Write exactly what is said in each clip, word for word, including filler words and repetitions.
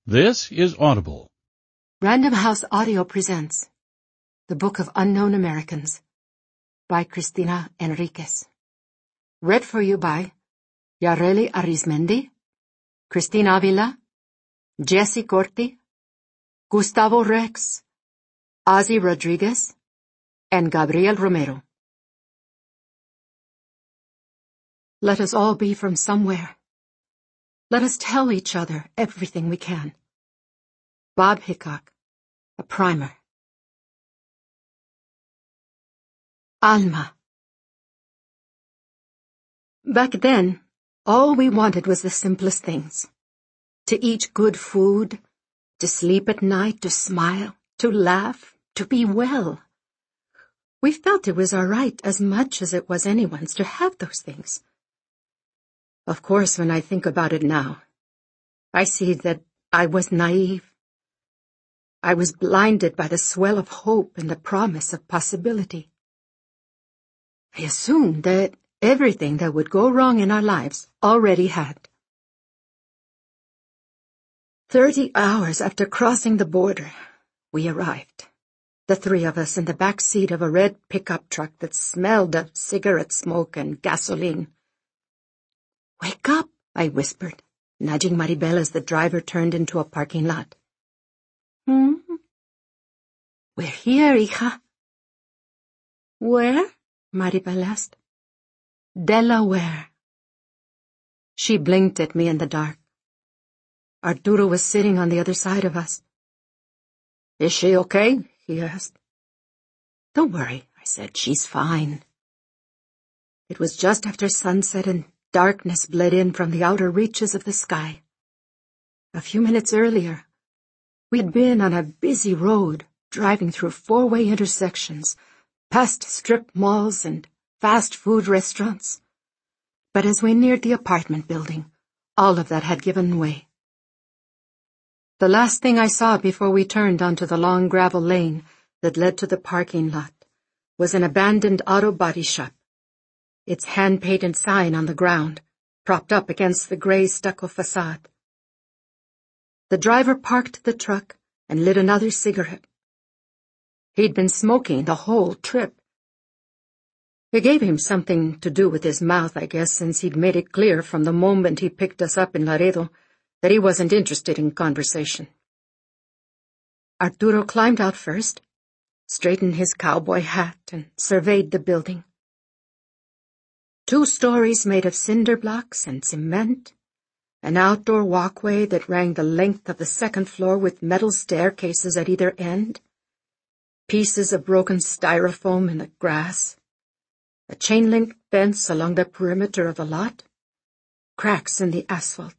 This is Audible. Random House Audio presents The Book of Unknown Americans by Cristina Enriquez. Read for you by Yareli Arizmendi, Cristina Avila, Jesse Corti, Gustavo Rex, Ozzy Rodriguez, and Gabriel Romero. Let us all be from somewhere. Let us tell each other everything we can. Bob Hickok, a primer. Alma. Back then, all we wanted was the simplest things. To eat good food, to sleep at night, to smile, to laugh, to be well. We felt it was our right as much as it was anyone's to have those things. Of course, when I think about it now, I see that I was naive. I was blinded by the swell of hope and the promise of possibility. I assumed that everything that would go wrong in our lives already had. Thirty hours after crossing the border, we arrived, the three of us in the back seat of a red pickup truck that smelled of cigarette smoke and gasoline. "Wake up," I whispered, nudging Maribel as the driver turned into a parking lot. "Hmm? We're here, hija." "Where?" Maribel asked. "Delaware." She blinked at me in the dark. Arturo was sitting on the other side of us. "Is she okay?" he asked. "Don't worry," I said. "She's fine." It was just after sunset and darkness bled in from the outer reaches of the sky. A few minutes earlier, we had been on a busy road, driving through four-way intersections, past strip malls and fast food restaurants. But as we neared the apartment building, all of that had given way. The last thing I saw before we turned onto the long gravel lane that led to the parking lot was an abandoned auto body shop, its hand-painted sign on the ground, propped up against the gray stucco facade. The driver parked the truck and lit another cigarette. He'd been smoking the whole trip. It gave him something to do with his mouth, I guess, since he'd made it clear from the moment he picked us up in Laredo that he wasn't interested in conversation. Arturo climbed out first, straightened his cowboy hat, and surveyed the building. Two stories made of cinder blocks and cement, an outdoor walkway that ran the length of the second floor with metal staircases at either end, pieces of broken styrofoam in the grass, a chain-link fence along the perimeter of the lot, cracks in the asphalt.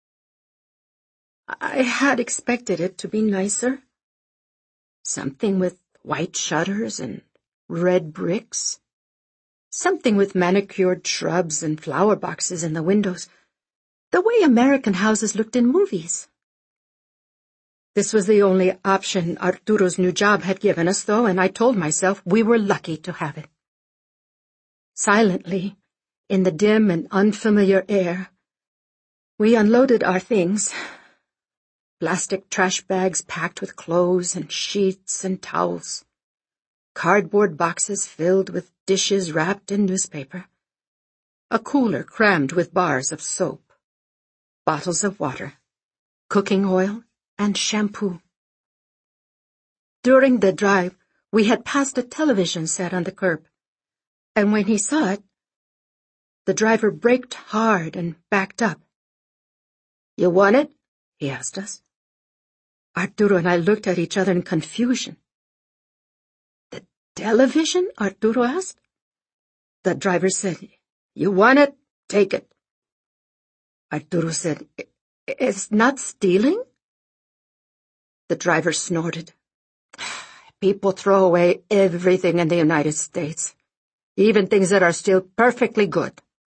I had expected it to be nicer. Something with white shutters and red bricks. Something with manicured shrubs and flower boxes in the windows, the way American houses looked in movies. This was the only option Arturo's new job had given us, though, and I told myself we were lucky to have it. Silently, in the dim and unfamiliar air, we unloaded our things. Plastic trash bags packed with clothes and sheets and towels. Cardboard boxes filled with dishes wrapped in newspaper. A cooler crammed with bars of soap. Bottles of water, cooking oil, and shampoo. During the drive, we had passed a television set on the curb, and when he saw it, the driver braked hard and backed up. "You want it?" he asked us. Arturo and I looked at each other in confusion. "The television?" Arturo asked. The driver said, "You want it? Take it." Arturo said, "It's not stealing?" The driver snorted. "People throw away everything in the United States, even things that are still perfectly good."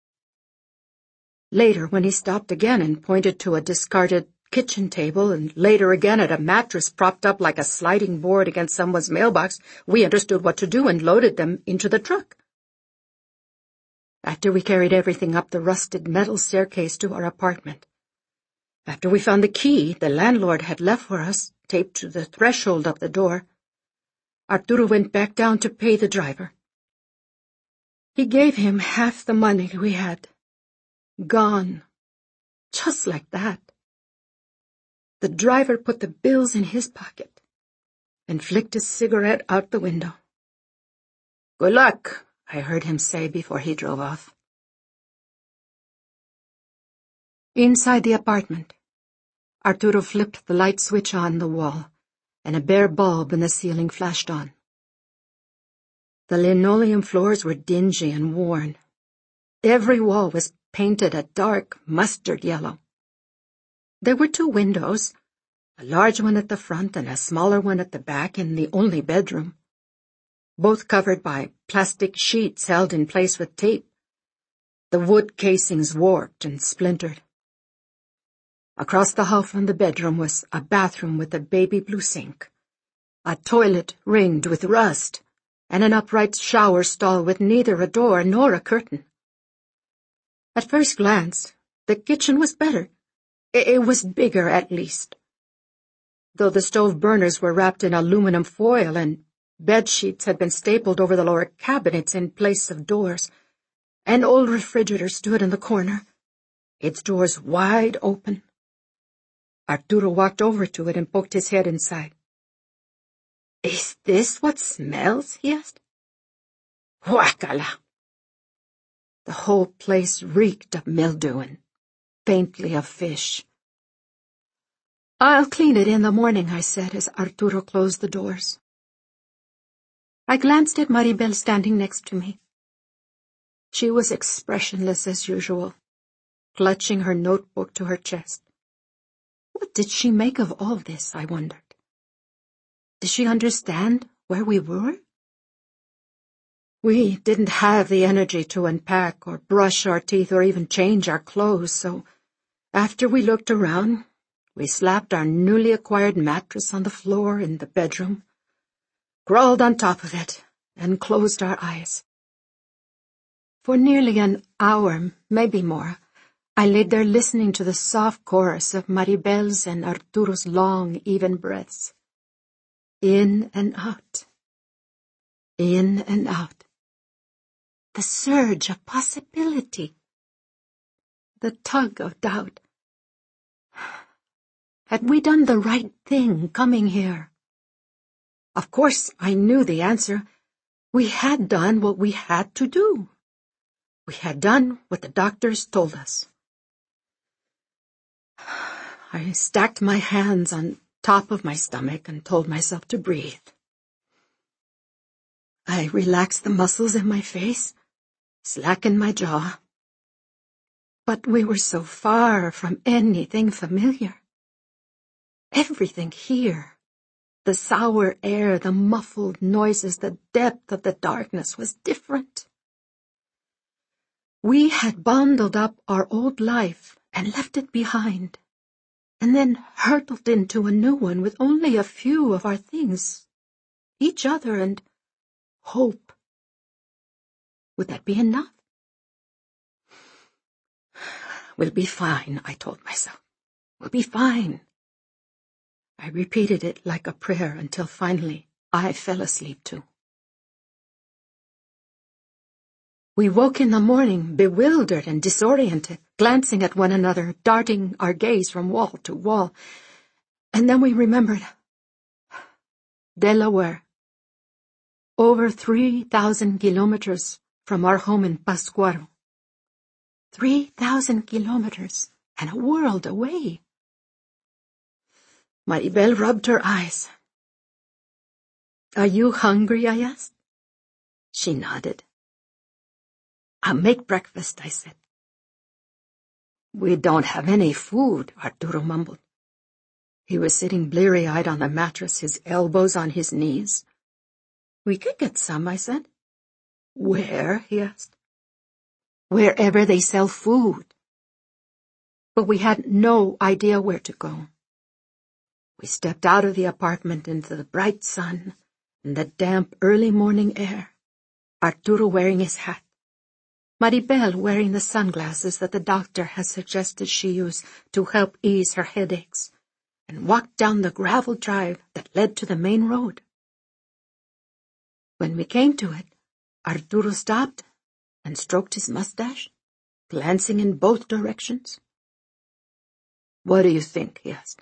Later, when he stopped again and pointed to a discarded kitchen table, and later again at a mattress propped up like a sliding board against someone's mailbox, we understood what to do and loaded them into the truck. After we carried everything up the rusted metal staircase to our apartment, After we found the key the landlord had left for us, taped to the threshold of the door, Arturo went back down to pay the driver. He gave him half the money we had. Gone. Just like that. The driver put the bills in his pocket and flicked his cigarette out the window. "Good luck," I heard him say before he drove off. Inside the apartment, Arturo flipped the light switch on the wall, and a bare bulb in the ceiling flashed on. The linoleum floors were dingy and worn. Every wall was painted a dark mustard yellow. There were two windows, a large one at the front and a smaller one at the back in the only bedroom, both covered by plastic sheets held in place with tape, the wood casings warped and splintered. Across the hall from the bedroom was a bathroom with a baby blue sink, a toilet ringed with rust, and an upright shower stall with neither a door nor a curtain. At first glance, the kitchen was better. It was bigger, at least. Though the stove burners were wrapped in aluminum foil and bed sheets had been stapled over the lower cabinets in place of doors, an old refrigerator stood in the corner, its doors wide open. Arturo walked over to it and poked his head inside. "Is this what smells?" he asked. "Guacala!" The whole place reeked of mildew and faintly of fish. "I'll clean it in the morning," I said as Arturo closed the doors. I glanced at Maribel standing next to me. She was expressionless as usual, clutching her notebook to her chest. What did she make of all this, I wondered? Did she understand where we were? We didn't have the energy to unpack or brush our teeth or even change our clothes, so after we looked around, we slapped our newly acquired mattress on the floor in the bedroom, crawled on top of it, and closed our eyes. For nearly an hour, maybe more, I lay there listening to the soft chorus of Maribel's and Arturo's long, even breaths. In and out. In and out. The surge of possibility. The tug of doubt. Had we done the right thing coming here? Of course, I knew the answer. We had done what we had to do. We had done what the doctors told us. I stacked my hands on top of my stomach and told myself to breathe. I relaxed the muscles in my face, slackened my jaw. But we were so far from anything familiar. Everything here, the sour air, the muffled noises, the depth of the darkness was different. We had bundled up our old life and left it behind, and then hurtled into a new one with only a few of our things, each other and hope. Would that be enough? We'll be fine, I told myself. We'll be fine. I repeated it like a prayer until finally I fell asleep too. We woke in the morning bewildered and disoriented, glancing at one another, darting our gaze from wall to wall. And then we remembered. Delaware. Over three thousand kilometers from our home in Pascuaro. Three thousand kilometers and a world away. Maribel rubbed her eyes. "Are you hungry?" I asked. She nodded. "I'll make breakfast," I said. "We don't have any food," Arturo mumbled. He was sitting bleary-eyed on the mattress, his elbows on his knees. "We could get some," I said. "Where?" he asked. "Wherever they sell food." But we had no idea where to go. We stepped out of the apartment into the bright sun and the damp early morning air, Arturo wearing his hat, Maribel wearing the sunglasses that the doctor had suggested she use to help ease her headaches, and walked down the gravel drive that led to the main road. When we came to it, Arturo stopped and stroked his mustache, glancing in both directions. "What do you think?" he asked.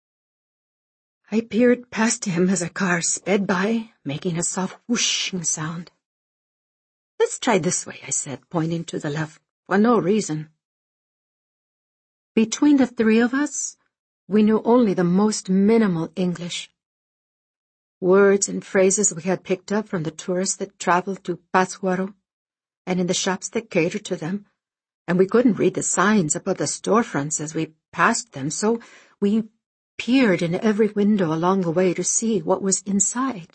I peered past him as a car sped by, making a soft whooshing sound. "Let's try this way," I said, pointing to the left, for no reason. Between the three of us, we knew only the most minimal English. Words and phrases we had picked up from the tourists that traveled to Pátzcuaro and in the shops that catered to them, and we couldn't read the signs above the storefronts as we passed them, so we peered in every window along the way to see what was inside.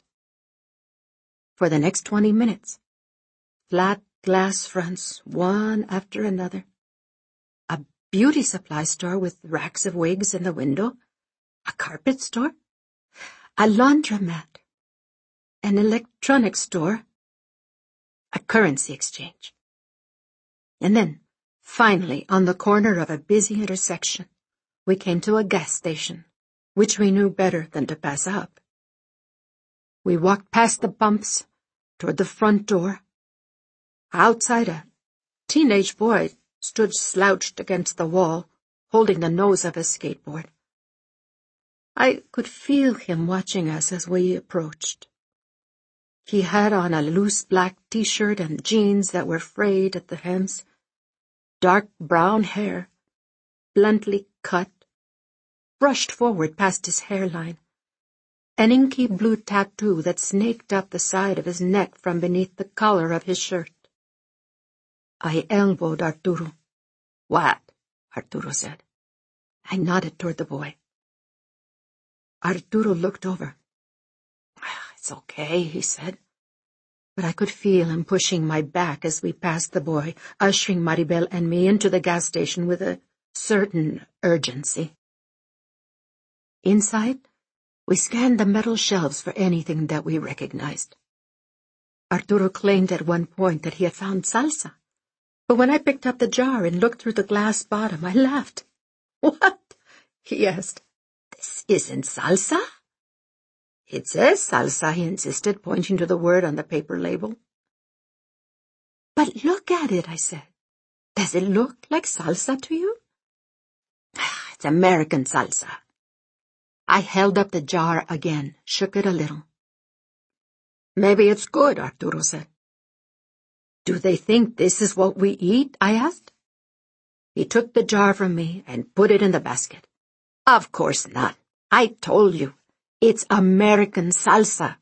For the next twenty minutes, flat glass fronts, one after another, a beauty supply store with racks of wigs in the window, a carpet store, a laundromat, an electronics store, a currency exchange. And then, finally, on the corner of a busy intersection, we came to a gas station, which we knew better than to pass up. We walked past the pumps toward the front door. Outside, a teenage boy stood slouched against the wall, holding the nose of his skateboard. I could feel him watching us as we approached. He had on a loose black t-shirt and jeans that were frayed at the hems, dark brown hair, bluntly cut, brushed forward past his hairline, an inky blue tattoo that snaked up the side of his neck from beneath the collar of his shirt. I elbowed Arturo. "What?" Arturo said. I nodded toward the boy. Arturo looked over. "It's okay," he said, but I could feel him pushing my back as we passed the boy, ushering Maribel and me into the gas station with a certain urgency. Inside, we scanned the metal shelves for anything that we recognized. Arturo claimed at one point that he had found salsa, but when I picked up the jar and looked through the glass bottom, I laughed. "What?" he asked. "This isn't salsa." "It says salsa," he insisted, pointing to the word on the paper label. "But look at it," I said. "Does it look like salsa to you?" "It's American salsa." I held up the jar again, shook it a little. "Maybe it's good," Arturo said. "Do they think this is what we eat?" I asked. He took the jar from me and put it in the basket. "Of course not. I told you. It's American salsa."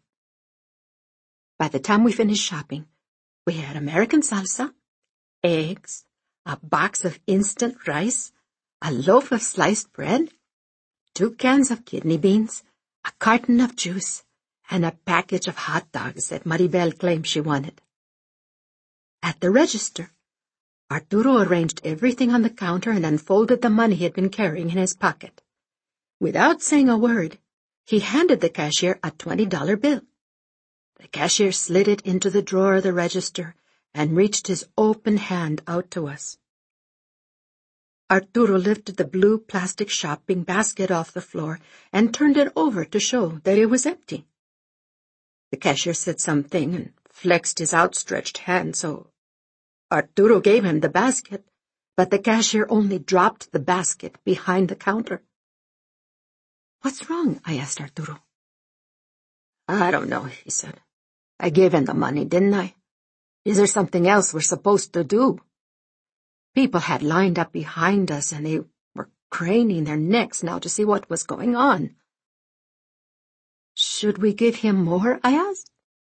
By the time we finished shopping, we had American salsa, eggs, a box of instant rice, a loaf of sliced bread, two cans of kidney beans, a carton of juice, and a package of hot dogs that Maribel claimed she wanted. At the register, Arturo arranged everything on the counter and unfolded the money he had been carrying in his pocket. Without saying a word, he handed the cashier a twenty dollar bill. The cashier slid it into the drawer of the register and reached his open hand out to us. Arturo lifted the blue plastic shopping basket off the floor and turned it over to show that it was empty. The cashier said something and flexed his outstretched hand, so Arturo gave him the basket, but the cashier only dropped the basket behind the counter. "What's wrong?" I asked Arturo. "I don't know," he said. "I gave him the money, didn't I? Is there something else we're supposed to do?" People had lined up behind us, and they were craning their necks now to see what was going on. "Should we give him more?" I asked.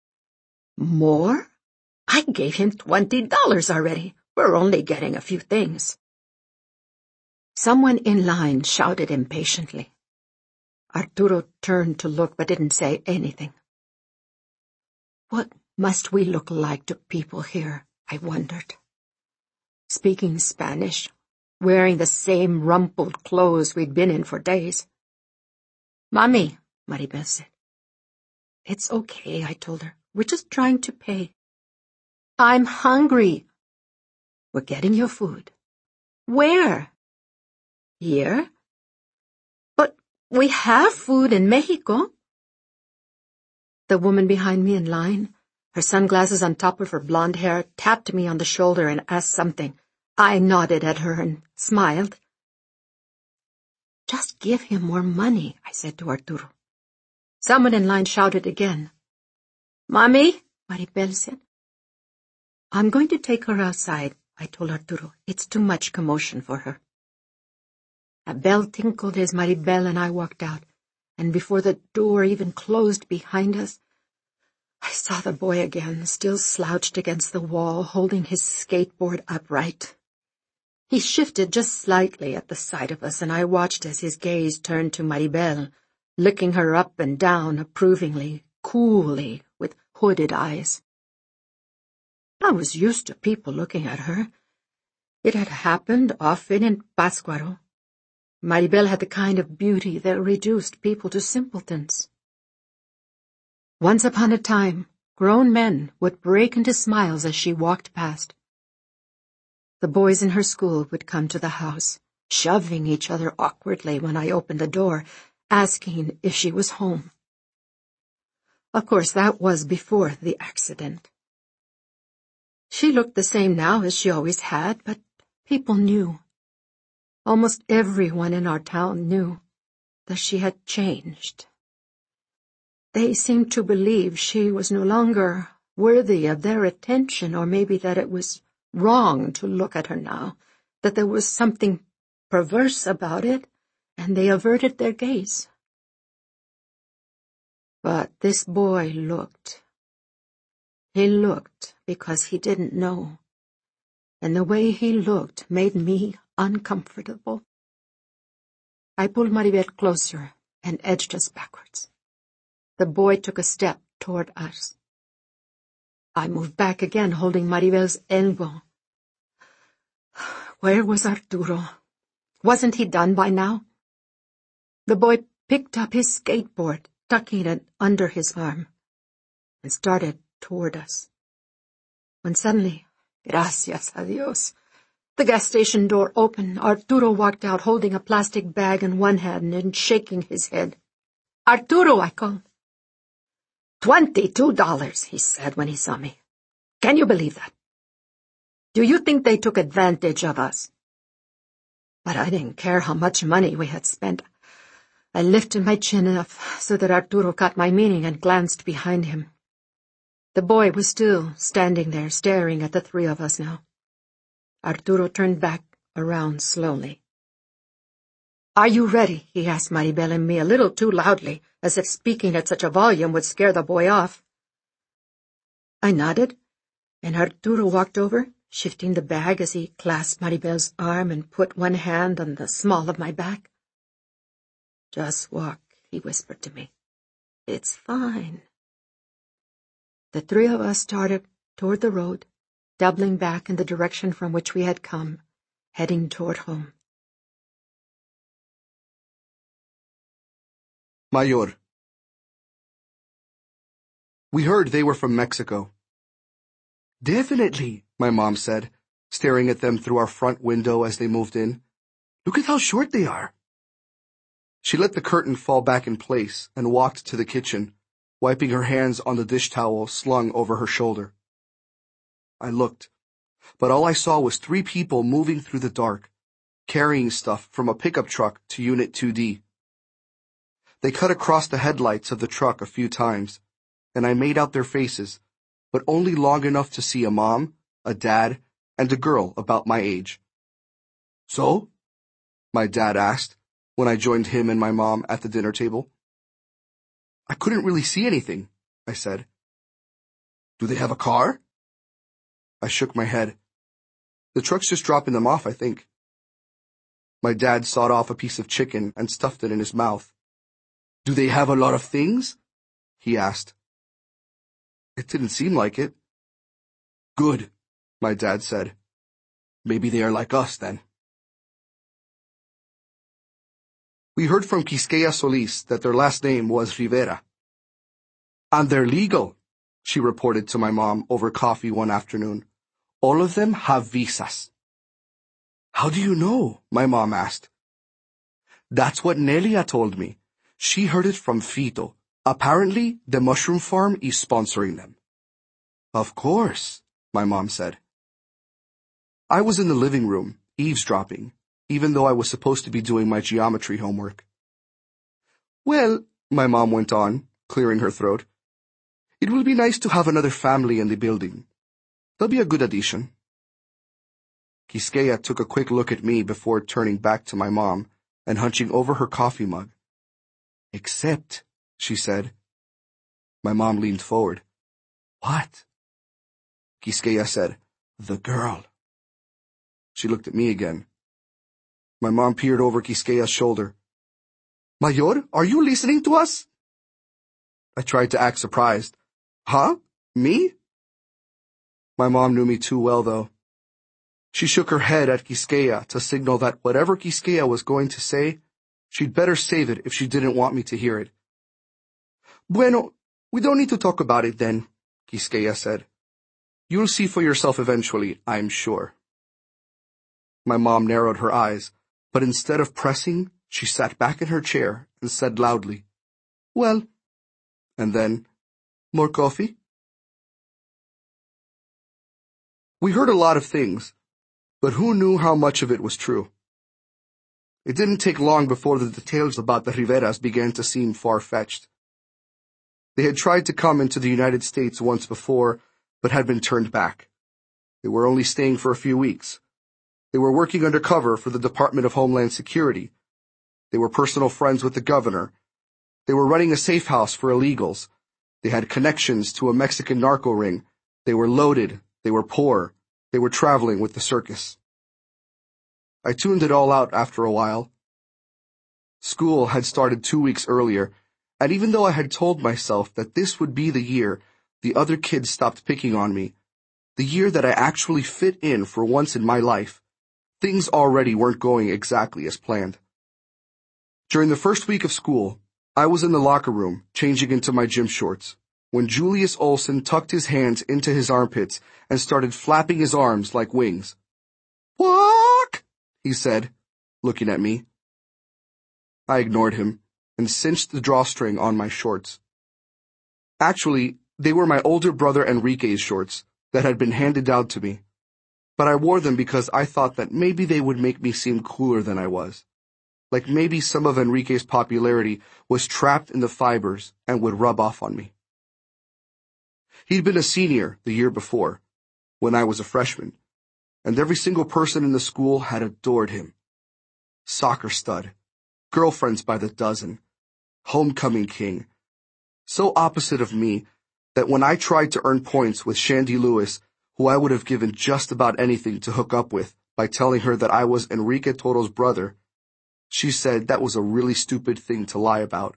"More? I gave him twenty dollars already. We're only getting a few things." Someone in line shouted impatiently. Arturo turned to look but didn't say anything. What must we look like to people here, I wondered. Speaking Spanish, wearing the same rumpled clothes we'd been in for days. "Mommy," Maribel said. "It's okay," I told her. "We're just trying to pay." "I'm hungry." We're getting your food. Where? Here? But we have food in Mexico. The woman behind me in line, her sunglasses on top of her blonde hair, tapped me on the shoulder and asked something. I nodded at her and smiled. Just give him more money, I said to Arturo. Someone in line shouted again. Mommy, Maribel said. I'm going to take her outside, I told Arturo. It's too much commotion for her. A bell tinkled as Maribel and I walked out, and before the door even closed behind us, I saw the boy again, still slouched against the wall, holding his skateboard upright. He shifted just slightly at the sight of us, and I watched as his gaze turned to Maribel, licking her up and down approvingly, coolly, with hooded eyes. I was used to people looking at her. It had happened often in Pátzcuaro. Maribel had the kind of beauty that reduced people to simpletons. Once upon a time, grown men would break into smiles as she walked past. The boys in her school would come to the house, shoving each other awkwardly when I opened the door, asking if she was home. Of course, that was before the accident. She looked the same now as she always had, but people knew. Almost everyone in our town knew that she had changed. They seemed to believe she was no longer worthy of their attention, or maybe that it was wrong to look at her now, that there was something perverse about it, and they averted their gaze. But this boy looked. He looked because he didn't know, and the way he looked made me uncomfortable. I pulled Maribel closer and edged us backwards. The boy took a step toward us. I moved back again, holding Maribel's elbow. Where was Arturo? Wasn't he done by now? The boy picked up his skateboard, tucking it under his arm, and started toward us. When suddenly, gracias a Dios, the gas station door opened. Arturo walked out holding a plastic bag in one hand and shaking his head. Arturo, I called. Twenty-two dollars, he said when he saw me. Can you believe that? Do you think they took advantage of us? But I didn't care how much money we had spent. I lifted my chin up so that Arturo caught my meaning and glanced behind him. The boy was still standing there, staring at the three of us now. Arturo turned back around slowly. Are you ready? He asked Maribel and me a little too loudly, as if speaking at such a volume would scare the boy off. I nodded, and Arturo walked over, shifting the bag as he clasped Maribel's arm and put one hand on the small of my back. Just walk, he whispered to me. It's fine. The three of us started toward the road, doubling back in the direction from which we had come, heading toward home. Mayor. We heard they were from Mexico. Definitely, my mom said, staring at them through our front window as they moved in. Look at how short they are. She let the curtain fall back in place and walked to the kitchen, wiping her hands on the dish towel slung over her shoulder. I looked, but all I saw was three people moving through the dark, carrying stuff from a pickup truck to Unit two D. They cut across the headlights of the truck a few times, and I made out their faces, but only long enough to see a mom, a dad, and a girl about my age. So? My dad asked, when I joined him and my mom at the dinner table. I couldn't really see anything, I said. Do they have a car? I shook my head. The truck's just dropping them off, I think. My dad sawed off a piece of chicken and stuffed it in his mouth. Do they have a lot of things? He asked. It didn't seem like it. Good, my dad said. Maybe they are like us then. We heard from Quisqueya Solis that their last name was Rivera. And they're legal, she reported to my mom over coffee one afternoon. All of them have visas. How do you know? My mom asked. That's what Nelia told me. She heard it from Fito. Apparently, the mushroom farm is sponsoring them. Of course, my mom said. I was in the living room, eavesdropping, even though I was supposed to be doing my geometry homework. Well, my mom went on, clearing her throat, it will be nice to have another family in the building. They'll be a good addition. Quisqueya took a quick look at me before turning back to my mom and hunching over her coffee mug. Except, she said. My mom leaned forward. What? Quisqueya said, the girl. She looked at me again. My mom peered over Quisqueya's shoulder. Mayor, are you listening to us? I tried to act surprised. Huh? Me? My mom knew me too well, though. She shook her head at Quisqueya to signal that whatever Quisqueya was going to say, she'd better save it if she didn't want me to hear it. Bueno, we don't need to talk about it then, Quisqueya said. You'll see for yourself eventually, I'm sure. My mom narrowed her eyes, but instead of pressing, she sat back in her chair and said loudly, well, and then, more coffee? We heard a lot of things, but who knew how much of it was true? It didn't take long before the details about the Riveras began to seem far-fetched. They had tried to come into the United States once before, but had been turned back. They were only staying for a few weeks. They were working undercover for the Department of Homeland Security. They were personal friends with the governor. They were running a safe house for illegals. They had connections to a Mexican narco ring. They were loaded. They were poor. They were traveling with the circus. I tuned it all out after a while. School had started two weeks earlier, and even though I had told myself that this would be the year the other kids stopped picking on me, the year that I actually fit in for once in my life, things already weren't going exactly as planned. During the first week of school, I was in the locker room, changing into my gym shorts, when Julius Olson tucked his hands into his armpits and started flapping his arms like wings. Walk, he said, looking at me. I ignored him and cinched the drawstring on my shorts. Actually, they were my older brother Enrique's shorts that had been handed down to me, but I wore them because I thought that maybe they would make me seem cooler than I was. Like maybe some of Enrique's popularity was trapped in the fibers and would rub off on me. He'd been a senior the year before, when I was a freshman, and every single person in the school had adored him. Soccer stud, girlfriends by the dozen, homecoming king. So opposite of me that when I tried to earn points with Shandy Lewis, who I would have given just about anything to hook up with by telling her that I was Enrique Toro's brother, she said that was a really stupid thing to lie about.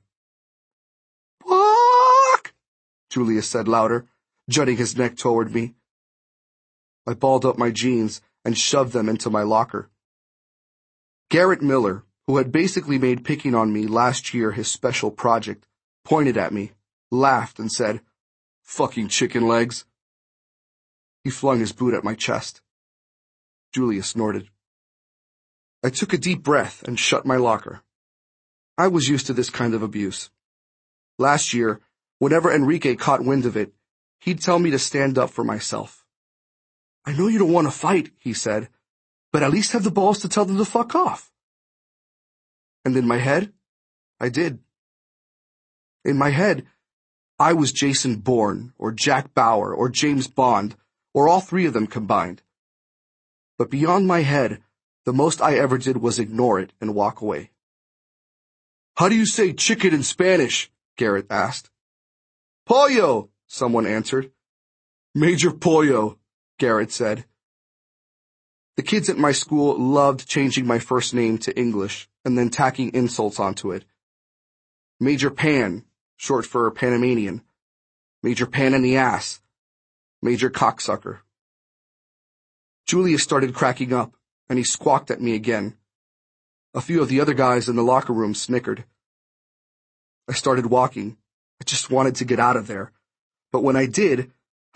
Walk, Julius said louder, jutting his neck toward me. I balled up my jeans and shoved them into my locker. Garrett Miller, who had basically made picking on me last year his special project, pointed at me, laughed, and said, fucking chicken legs. He flung his boot at my chest. Julius snorted. I took a deep breath and shut my locker. I was used to this kind of abuse. Last year, whenever Enrique caught wind of it, he'd tell me to stand up for myself. I know you don't want to fight, he said, but at least have the balls to tell them to fuck off. And in my head, I did. In my head, I was Jason Bourne, or Jack Bauer, or James Bond, or all three of them combined. But beyond my head, the most I ever did was ignore it and walk away. How do you say chicken in Spanish? Garrett asked. Pollo, someone answered. Major Pollo, Garrett said. The kids at my school loved changing my first name to English and then tacking insults onto it. Major Pan, short for Panamanian. Major Pan in the ass. Major Cocksucker. Julius started cracking up, and he squawked at me again. A few of the other guys in the locker room snickered. I started walking. I just wanted to get out of there. But when I did,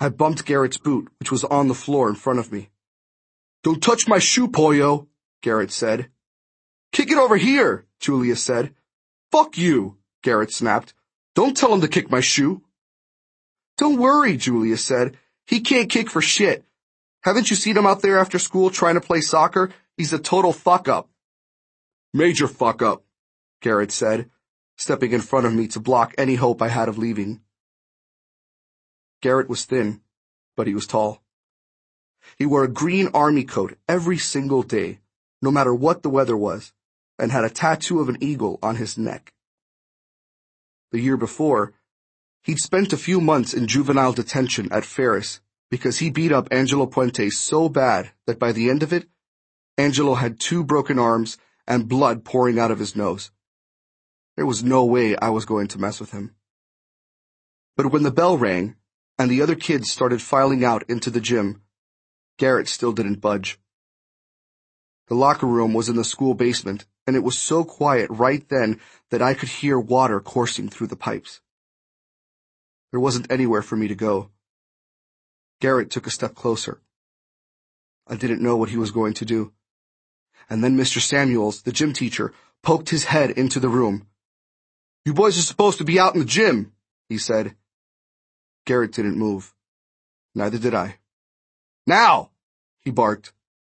I bumped Garrett's boot, which was on the floor in front of me. "Don't touch my shoe, Pollo," Garrett said. "Kick it over here," Julia said. "Fuck you," Garrett snapped. "Don't tell him to kick my shoe." "Don't worry," Julia said. "He can't kick for shit. Haven't you seen him out there after school trying to play soccer? He's a total fuck-up." "Major fuck-up," Garrett said, stepping in front of me to block any hope I had of leaving. Garrett was thin, but he was tall. He wore a green army coat every single day, no matter what the weather was, and had a tattoo of an eagle on his neck. The year before, he'd spent a few months in juvenile detention at Ferris because he beat up Angelo Puente so bad that by the end of it, Angelo had two broken arms and blood pouring out of his nose. There was no way I was going to mess with him. But when the bell rang and the other kids started filing out into the gym, Garrett still didn't budge. The locker room was in the school basement, and it was so quiet right then that I could hear water coursing through the pipes. There wasn't anywhere for me to go. Garrett took a step closer. I didn't know what he was going to do. And then Mister Samuels, the gym teacher, poked his head into the room. "You boys are supposed to be out in the gym," he said. Garrett didn't move. Neither did I. "Now!" he barked.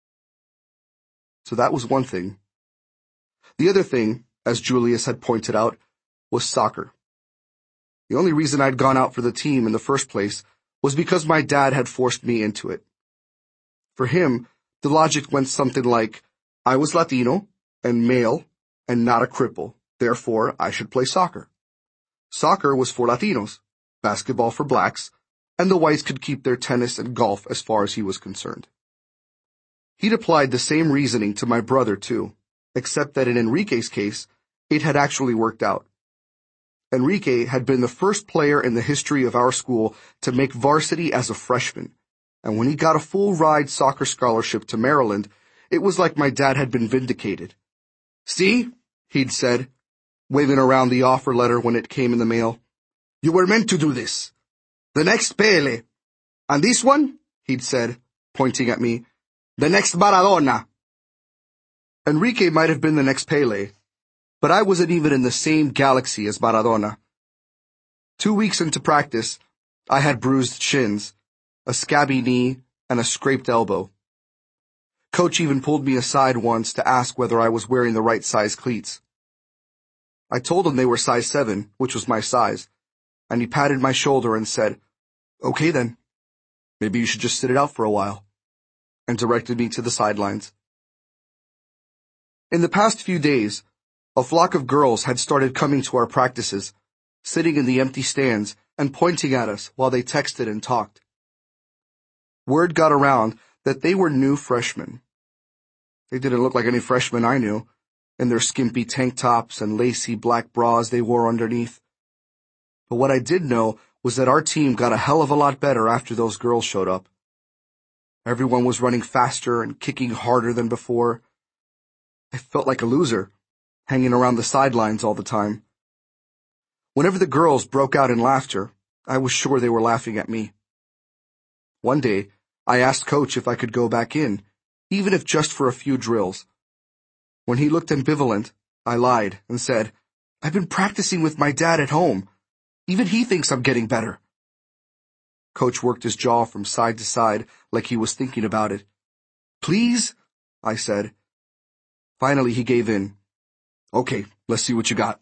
So that was one thing. The other thing, as Julius had pointed out, was soccer. The only reason I'd gone out for the team in the first place was because my dad had forced me into it. For him, the logic went something like, I was Latino and male and not a cripple, therefore I should play soccer. Soccer was for Latinos, basketball for blacks, and the whites could keep their tennis and golf as far as he was concerned. He'd applied the same reasoning to my brother, too, except that in Enrique's case, it had actually worked out. Enrique had been the first player in the history of our school to make varsity as a freshman, and when he got a full-ride soccer scholarship to Maryland, it was like my dad had been vindicated. "See," he'd said, waving around the offer letter when it came in the mail. "You were meant to do this. The next Pele. And this one," he'd said, pointing at me, "the next Maradona." Enrique might have been the next Pele, but I wasn't even in the same galaxy as Maradona. Two weeks into practice, I had bruised shins, a scabby knee, and a scraped elbow. Coach even pulled me aside once to ask whether I was wearing the right size cleats. I told him they were size seven, which was my size, and he patted my shoulder and said, "Okay then, maybe you should just sit it out for a while," and directed me to the sidelines. In the past few days, a flock of girls had started coming to our practices, sitting in the empty stands and pointing at us while they texted and talked. Word got around that they were new freshmen. They didn't look like any freshmen I knew, in their skimpy tank tops and lacy black bras they wore underneath. But what I did know was that our team got a hell of a lot better after those girls showed up. Everyone was running faster and kicking harder than before. I felt like a loser, hanging around the sidelines all the time. Whenever the girls broke out in laughter, I was sure they were laughing at me. One day, I asked Coach if I could go back in, even if just for a few drills. When he looked ambivalent, I lied and said, "I've been practicing with my dad at home. Even he thinks I'm getting better." Coach worked his jaw from side to side like he was thinking about it. "Please?" I said. Finally, he gave in. "Okay, let's see what you got."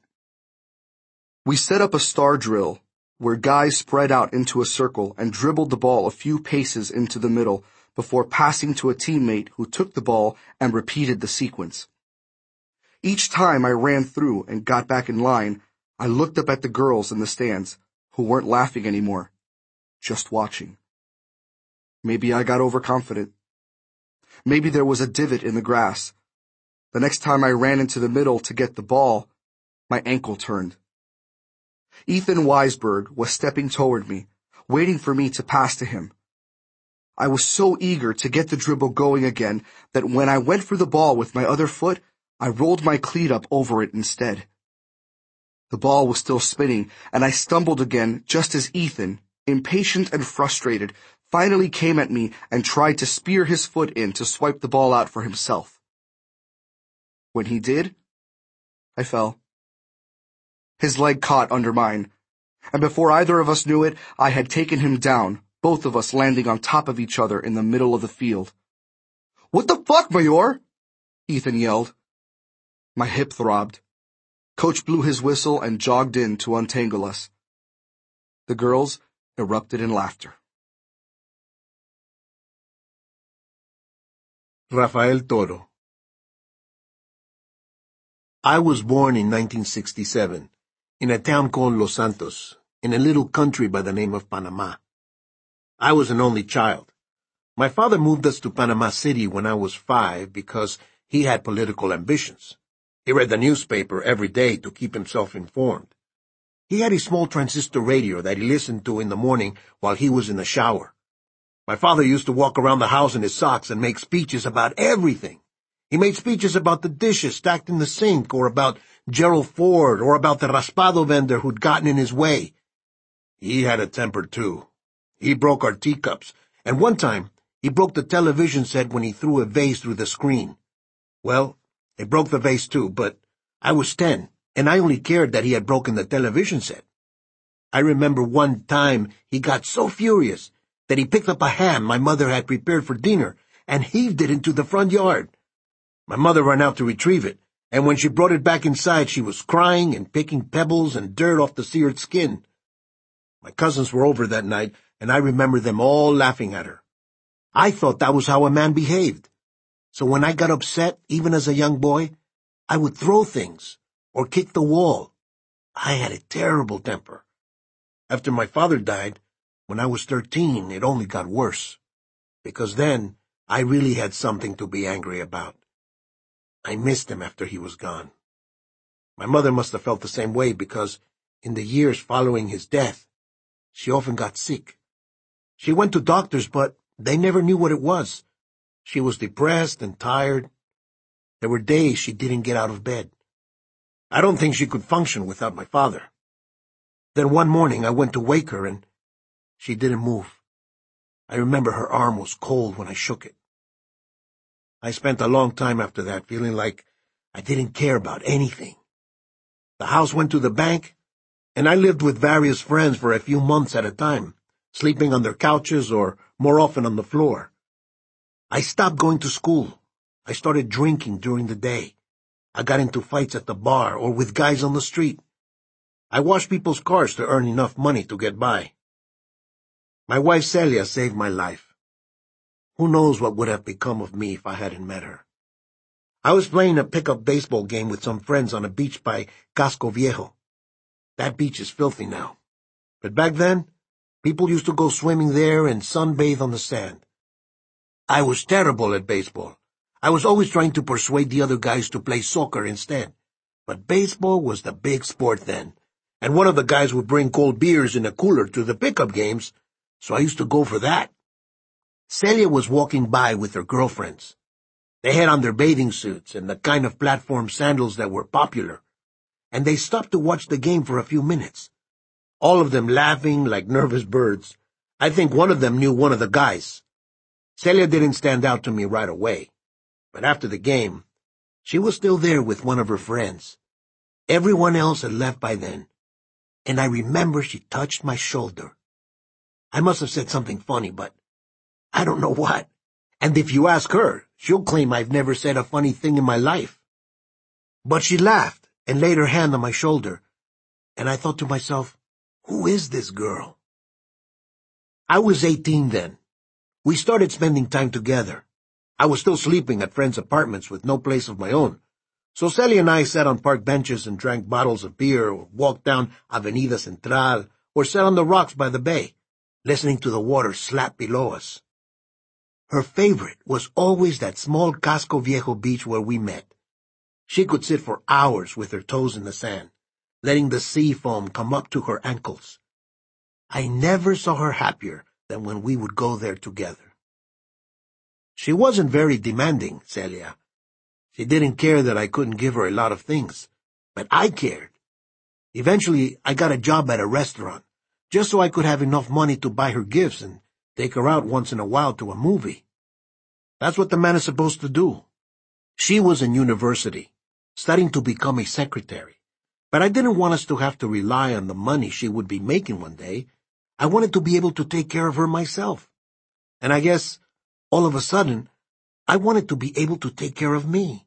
We set up a star drill, where guys spread out into a circle and dribbled the ball a few paces into the middle before passing to a teammate who took the ball and repeated the sequence. Each time I ran through and got back in line, I looked up at the girls in the stands, who weren't laughing anymore, just watching. Maybe I got overconfident. Maybe there was a divot in the grass. The next time I ran into the middle to get the ball, my ankle turned. Ethan Weisberg was stepping toward me, waiting for me to pass to him. I was so eager to get the dribble going again that when I went for the ball with my other foot, I rolled my cleat up over it instead. The ball was still spinning, and I stumbled again just as Ethan, impatient and frustrated, finally came at me and tried to spear his foot in to swipe the ball out for himself. When he did, I fell. His leg caught under mine, and before either of us knew it, I had taken him down, both of us landing on top of each other in the middle of the field. "What the fuck, Mayor?" Ethan yelled. My hip throbbed. Coach blew his whistle and jogged in to untangle us. The girls erupted in laughter. Rafael Toro. I was born in nineteen sixty-seven, in a town called Los Santos, in a little country by the name of Panama. I was an only child. My father moved us to Panama City when I was five because he had political ambitions. He read the newspaper every day to keep himself informed. He had a small transistor radio that he listened to in the morning while he was in the shower. My father used to walk around the house in his socks and make speeches about everything. He made speeches about the dishes stacked in the sink, or about Gerald Ford, or about the raspado vendor who'd gotten in his way. He had a temper, too. He broke our teacups, and one time he broke the television set when he threw a vase through the screen. Well, it broke the vase too, but I was ten, and I only cared that he had broken the television set. I remember one time he got so furious that he picked up a ham my mother had prepared for dinner and heaved it into the front yard. My mother ran out to retrieve it, and when she brought it back inside, she was crying and picking pebbles and dirt off the seared skin. My cousins were over that night, and I remember them all laughing at her. I thought that was how a man behaved. So when I got upset, even as a young boy, I would throw things or kick the wall. I had a terrible temper. After my father died, when I was thirteen, it only got worse, because then I really had something to be angry about. I missed him after he was gone. My mother must have felt the same way because in the years following his death, she often got sick. She went to doctors, but they never knew what it was. She was depressed and tired. There were days she didn't get out of bed. I don't think she could function without my father. Then one morning I went to wake her and she didn't move. I remember her arm was cold when I shook it. I spent a long time after that feeling like I didn't care about anything. The house went to the bank, and I lived with various friends for a few months at a time, sleeping on their couches or more often on the floor. I stopped going to school. I started drinking during the day. I got into fights at the bar or with guys on the street. I washed people's cars to earn enough money to get by. My wife Celia saved my life. Who knows what would have become of me if I hadn't met her. I was playing a pickup baseball game with some friends on a beach by Casco Viejo. That beach is filthy now. But back then, people used to go swimming there and sunbathe on the sand. I was terrible at baseball. I was always trying to persuade the other guys to play soccer instead. But baseball was the big sport then, and one of the guys would bring cold beers in a cooler to the pickup games, so I used to go for that. Celia was walking by with her girlfriends. They had on their bathing suits and the kind of platform sandals that were popular, and they stopped to watch the game for a few minutes, all of them laughing like nervous birds. I think one of them knew one of the guys. Celia didn't stand out to me right away, but after the game, she was still there with one of her friends. Everyone else had left by then, and I remember she touched my shoulder. I must have said something funny, but I don't know what. And if you ask her, she'll claim I've never said a funny thing in my life. But she laughed and laid her hand on my shoulder, and I thought to myself, who is this girl? I was eighteen then. We started spending time together. I was still sleeping at friends' apartments with no place of my own, so Celia and I sat on park benches and drank bottles of beer, or walked down Avenida Central, or sat on the rocks by the bay, listening to the water slap below us. Her favorite was always that small Casco Viejo beach where we met. She could sit for hours with her toes in the sand, letting the sea foam come up to her ankles. I never saw her happier than when we would go there together. She wasn't very demanding, Celia. She didn't care that I couldn't give her a lot of things, but I cared. Eventually, I got a job at a restaurant, just so I could have enough money to buy her gifts and take her out once in a while to a movie. That's what the man is supposed to do. She was in university, studying to become a secretary, but I didn't want us to have to rely on the money she would be making one day. I wanted to be able to take care of her myself. And I guess, all of a sudden, I wanted to be able to take care of me.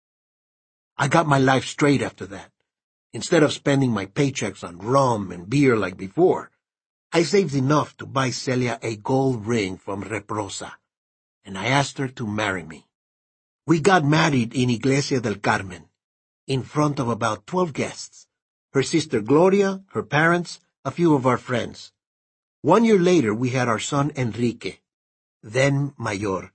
I got my life straight after that. Instead of spending my paychecks on rum and beer like before, I saved enough to buy Celia a gold ring from Reprosa, and I asked her to marry me. We got married in Iglesia del Carmen, in front of about twelve guests, her sister Gloria, her parents, a few of our friends. One year later, we had our son Enrique, then Mayor.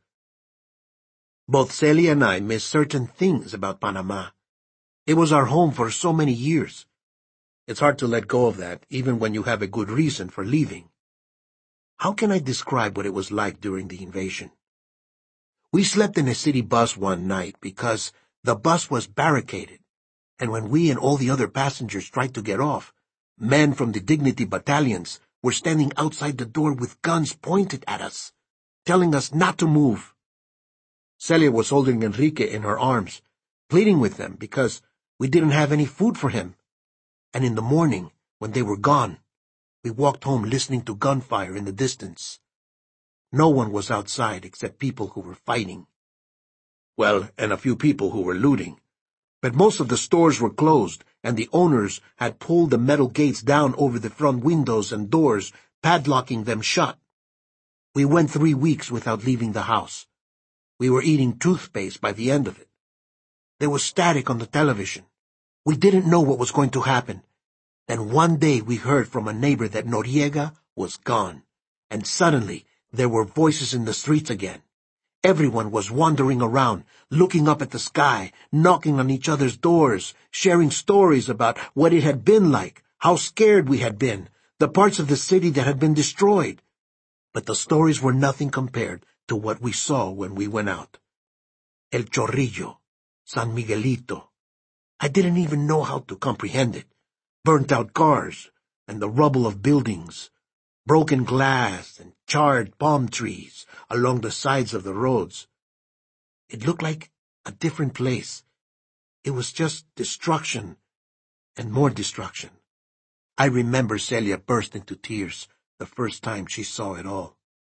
Both Celia and I missed certain things about Panama. It was our home for so many years. It's hard to let go of that, even when you have a good reason for leaving. How can I describe what it was like during the invasion? We slept in a city bus one night because the bus was barricaded, and when we and all the other passengers tried to get off, men from the Dignity battalions were standing outside the door with guns pointed at us, telling us not to move. Celia was holding Enrique in her arms, pleading with them because we didn't have any food for him. And in the morning, when they were gone, we walked home listening to gunfire in the distance. No one was outside except people who were fighting. Well, and a few people who were looting. But most of the stores were closed, and the owners had pulled the metal gates down over the front windows and doors, padlocking them shut. We went three weeks without leaving the house. We were eating toothpaste by the end of it. There was static on the television. We didn't know what was going to happen. Then one day we heard from a neighbor that Noriega was gone, and suddenly there were voices in the streets again. Everyone was wandering around, looking up at the sky, knocking on each other's doors, sharing stories about what it had been like, how scared we had been, the parts of the city that had been destroyed. But the stories were nothing compared to what we saw when we went out. El Chorrillo, San Miguelito. I didn't even know how to comprehend it. Burnt-out cars, and the rubble of buildings, broken glass and charred palm trees along the sides of the roads. It looked like a different place. It was just destruction and more destruction. I remember Celia burst into tears the first time she saw it all.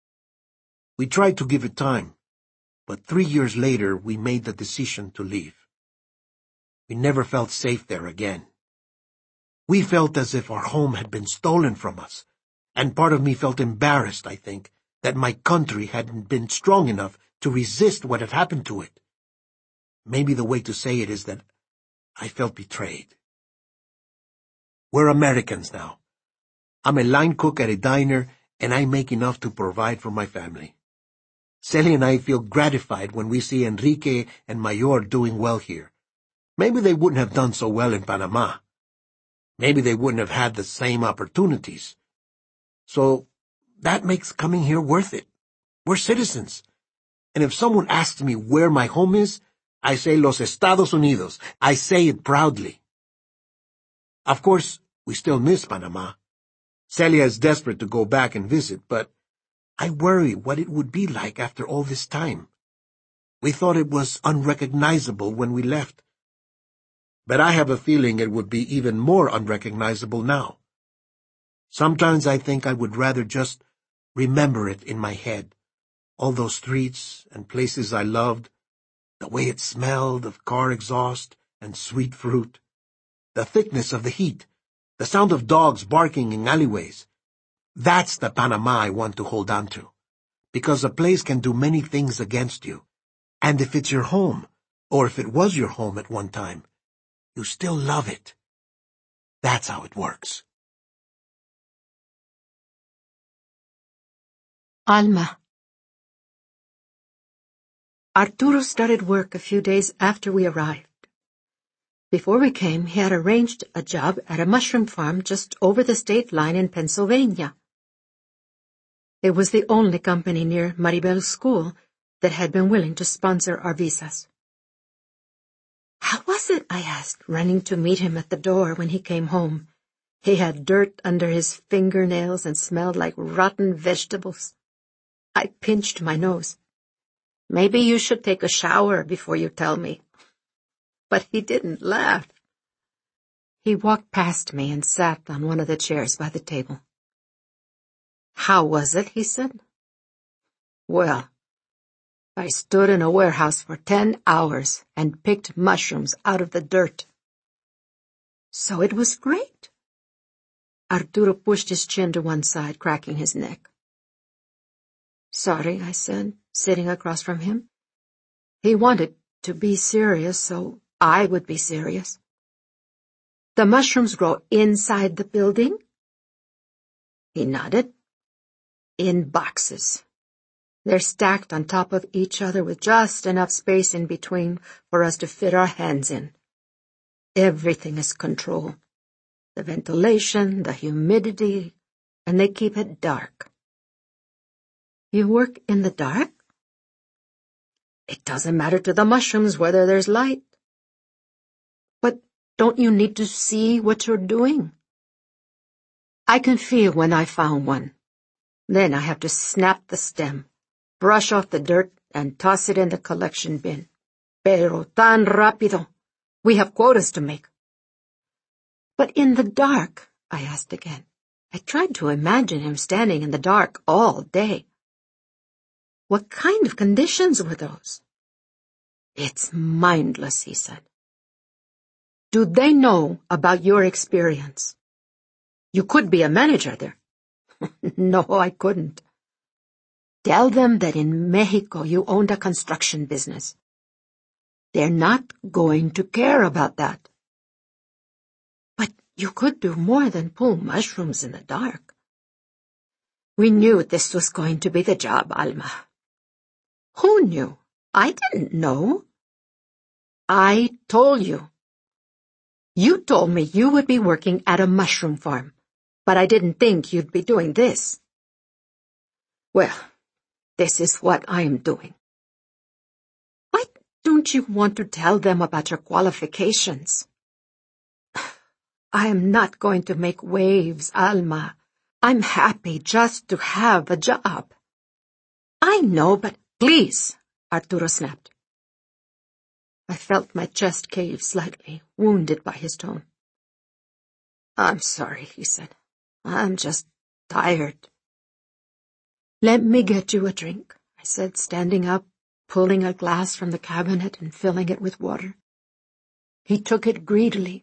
We tried to give it time, but three years later we made the decision to leave. We never felt safe there again. We felt as if our home had been stolen from us, and part of me felt embarrassed, I think, that my country hadn't been strong enough to resist what had happened to it. Maybe the way to say it is that I felt betrayed. We're Americans now. I'm a line cook at a diner, and I make enough to provide for my family. Celia and I feel gratified when we see Enrique and Mayor doing well here. Maybe they wouldn't have done so well in Panama. Maybe they wouldn't have had the same opportunities. So that makes coming here worth it. We're citizens. And if someone asks me where my home is, I say Los Estados Unidos. I say it proudly. Of course, we still miss Panama. Celia is desperate to go back and visit, but I worry what it would be like after all this time. We thought it was unrecognizable when we left. But I have a feeling it would be even more unrecognizable now. Sometimes I think I would rather just remember it in my head, all those streets and places I loved, the way it smelled of car exhaust and sweet fruit, the thickness of the heat, the sound of dogs barking in alleyways. That's the Panama I want to hold on to, because a place can do many things against you. And if it's your home, or if it was your home at one time, you still love it. That's how it works. Alma. Arturo started work a few days after we arrived. Before we came, he had arranged a job at a mushroom farm just over the state line in Pennsylvania. It was the only company near Maribel's school that had been willing to sponsor our visas. How was it, I asked, running to meet him at the door when he came home, He had dirt under his fingernails and smelled like rotten vegetables. I pinched my nose. Maybe you should take a shower before you tell me. But he didn't laugh. He walked past me and sat on one of the chairs by the table. How was it? He said. Well, I stood in a warehouse for ten hours and picked mushrooms out of the dirt. So it was great. Arturo pushed his chin to one side, cracking his neck. Sorry, I said, sitting across from him. He wanted to be serious, so I would be serious. The mushrooms grow inside the building? He nodded. In boxes. They're stacked on top of each other with just enough space in between for us to fit our hands in. Everything is controlled. The ventilation, the humidity, and they keep it dark. You work in the dark? It doesn't matter to the mushrooms whether there's light. But don't you need to see what you're doing? I can feel when I found one. Then I have to snap the stem, brush off the dirt, and toss it in the collection bin. Pero tan rápido. We have quotas to make. But in the dark, I asked again. I tried to imagine him standing in the dark all day. What kind of conditions were those? It's mindless, he said. Do they know about your experience? You could be a manager there. No, I couldn't. Tell them that in Mexico you owned a construction business. They're not going to care about that. But you could do more than pull mushrooms in the dark. We knew this was going to be the job, Alma. Who knew? I didn't know. I told you. You told me you would be working at a mushroom farm, but I didn't think you'd be doing this. Well, this is what I am doing. Why don't you want to tell them about your qualifications? I am not going to make waves, Alma. I'm happy just to have a job. I know, but please, Arturo snapped. I felt my chest cave slightly, wounded by his tone. I'm sorry, he said. I'm just tired. Let me get you a drink, I said, standing up, pulling a glass from the cabinet and filling it with water. He took it greedily.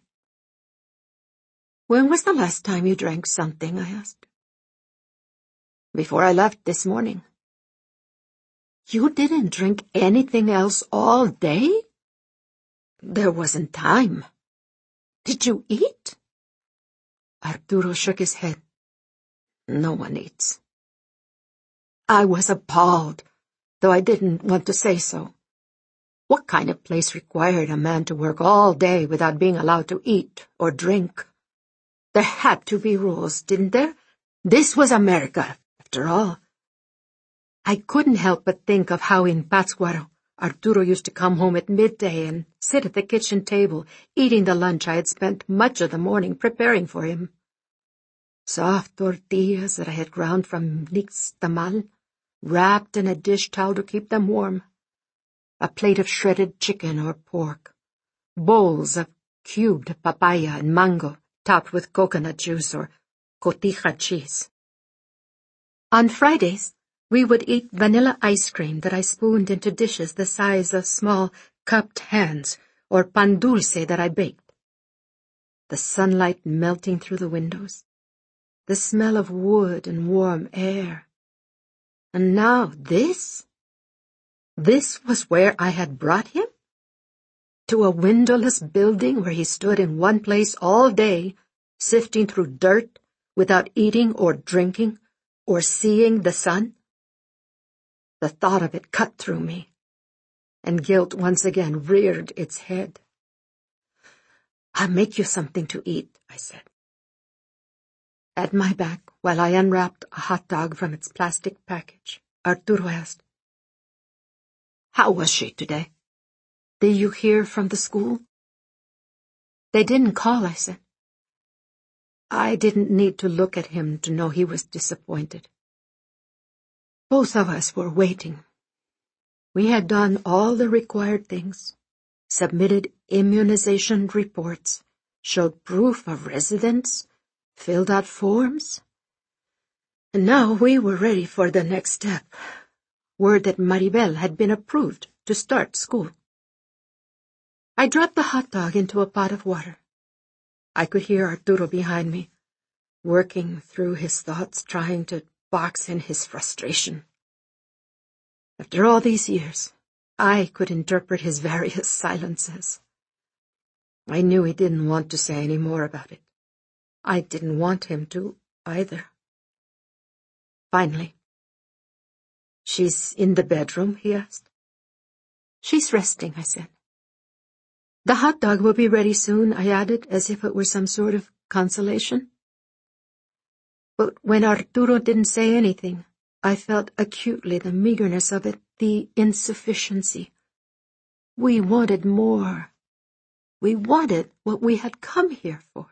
When was the last time you drank something? I asked. Before I left this morning. You didn't drink anything else all day? There wasn't time. Did you eat? Arturo shook his head. No one eats. I was appalled, though I didn't want to say so. What kind of place required a man to work all day without being allowed to eat or drink? There had to be rules, didn't there? This was America, after all. I couldn't help but think of how in Pátzcuaro, Arturo used to come home at midday and sit at the kitchen table, eating the lunch I had spent much of the morning preparing for him. Soft tortillas that I had ground from nixtamal, wrapped in a dish towel to keep them warm. A plate of shredded chicken or pork. Bowls of cubed papaya and mango, topped with coconut juice or cotija cheese. On Fridays, we would eat vanilla ice cream that I spooned into dishes the size of small cupped hands, or pan dulce that I baked. The sunlight melting through the windows, the smell of wood and warm air. And now this? This was where I had brought him? To a windowless building where he stood in one place all day, sifting through dirt without eating or drinking or seeing the sun? The thought of it cut through me, and guilt once again reared its head. I'll make you something to eat, I said. At my back, while I unwrapped a hot dog from its plastic package, Arturo asked, How was she today? Did you hear from the school? They didn't call, I said. I didn't need to look at him to know he was disappointed. Both of us were waiting. We had done all the required things, submitted immunization reports, showed proof of residence, filled out forms. And now we were ready for the next step. Word that Maribel had been approved to start school. I dropped the hot dog into a pot of water. I could hear Arturo behind me, working through his thoughts, trying to box in his frustration. After all these years, I could interpret his various silences. I knew he didn't want to say any more about it. I didn't want him to, either. Finally, "She's in the bedroom?" he asked. "She's resting," I said. "The hot dog will be ready soon," I added, as if it were some sort of consolation. But when Arturo didn't say anything, I felt acutely the meagerness of it, the insufficiency. We wanted more. We wanted what we had come here for.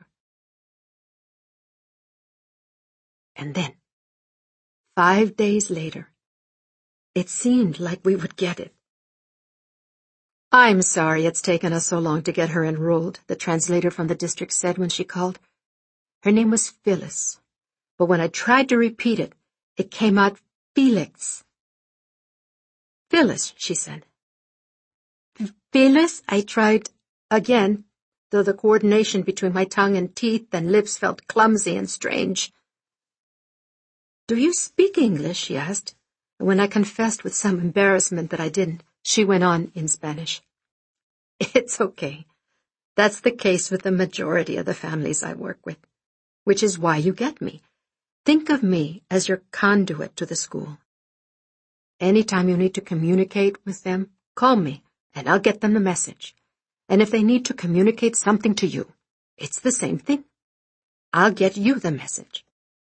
And then, five days later, it seemed like we would get it. "I'm sorry it's taken us so long to get her enrolled," the translator from the district said when she called. Her name was Phyllis, but when I tried to repeat it, it came out Felix. "Phyllis," she said. "Phyllis," I tried again, though the coordination between my tongue and teeth and lips felt clumsy and strange. "Do you speak English?" she asked, and when I confessed with some embarrassment that I didn't, she went on in Spanish. "It's okay. That's the case with the majority of the families I work with, which is why you get me. Think of me as your conduit to the school. Anytime you need to communicate with them, call me, and I'll get them the message. And if they need to communicate something to you, it's the same thing. I'll get you the message."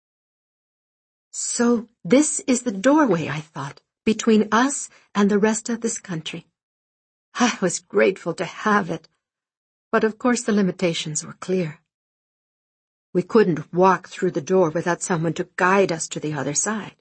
So this is the doorway, I thought, between us and the rest of this country. I was grateful to have it, but of course the limitations were clear. We couldn't walk through the door without someone to guide us to the other side.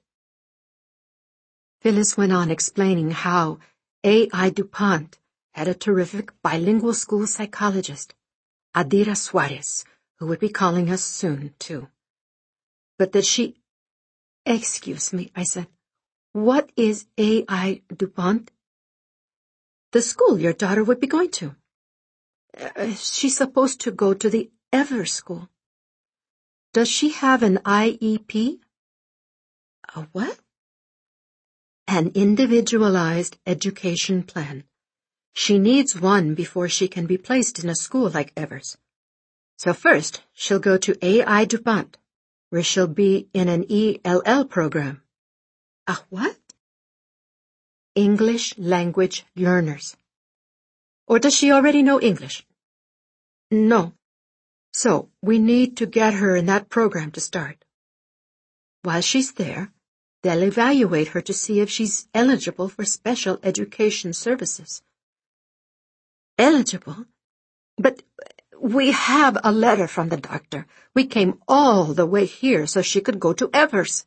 Phyllis went on explaining how A I DuPont had a terrific bilingual school psychologist, Adira Suarez, who would be calling us soon, too. But that she... "Excuse me," I said. "What is A I DuPont?" "The school your daughter would be going to. Uh, she's supposed to go to the Evers School." "Does she have an I E P?" "A what?" "An individualized education plan. She needs one before she can be placed in a school like Evers. So first, she'll go to A I DuPont, where she'll be in an E L L program." "A what?" "English Language Learners." "Or does she already know English?" "No. So we need to get her in that program to start. While she's there, they'll evaluate her to see if she's eligible for special education services." "Eligible? But we have a letter from the doctor. We came all the way here so she could go to Evers."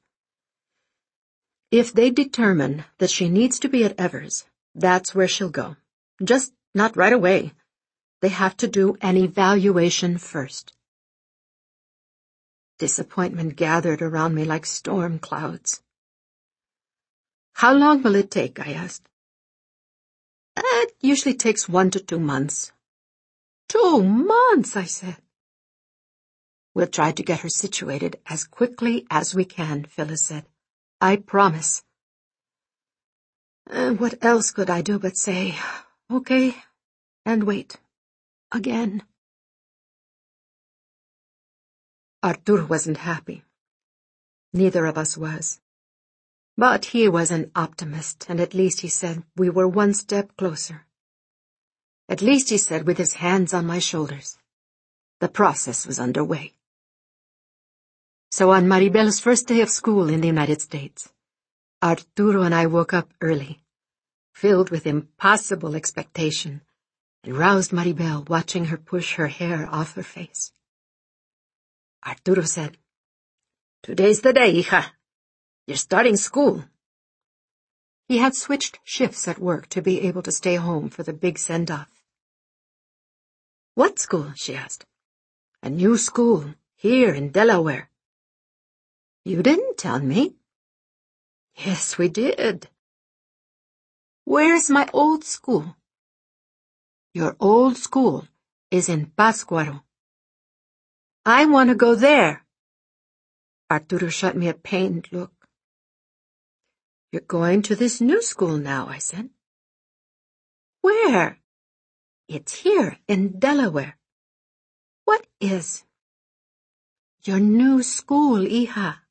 "If they determine that she needs to be at Evers, that's where she'll go. Just not right away. They have to do an evaluation first." Disappointment gathered around me like storm clouds. "How long will it take?" I asked. "It usually takes one to two months." Two months, I said. "We'll try to get her situated as quickly as we can," Phyllis said. "I promise." Uh, what else could I do but say, okay, and wait. Again. Arturo wasn't happy. Neither of us was. But he was an optimist, and at least, he said, we were one step closer. At least, he said, with his hands on my shoulders. The process was underway. So on Maribel's first day of school in the United States, Arturo and I woke up early, filled with impossible expectation, and roused Maribel, watching her push her hair off her face. Arturo said. "Today's the day, hija. You're starting school." He had switched shifts at work to be able to stay home for the big send-off. "What school?" she asked. "A new school, here in Delaware." "You didn't tell me." "Yes, we did." "Where's my old school?" "Your old school is in Pátzcuaro." "I want to go there." Arturo shot me a pained look. "You're going to this new school now," I said. "Where?" "It's here in Delaware." "What is?" "Your new school, hija."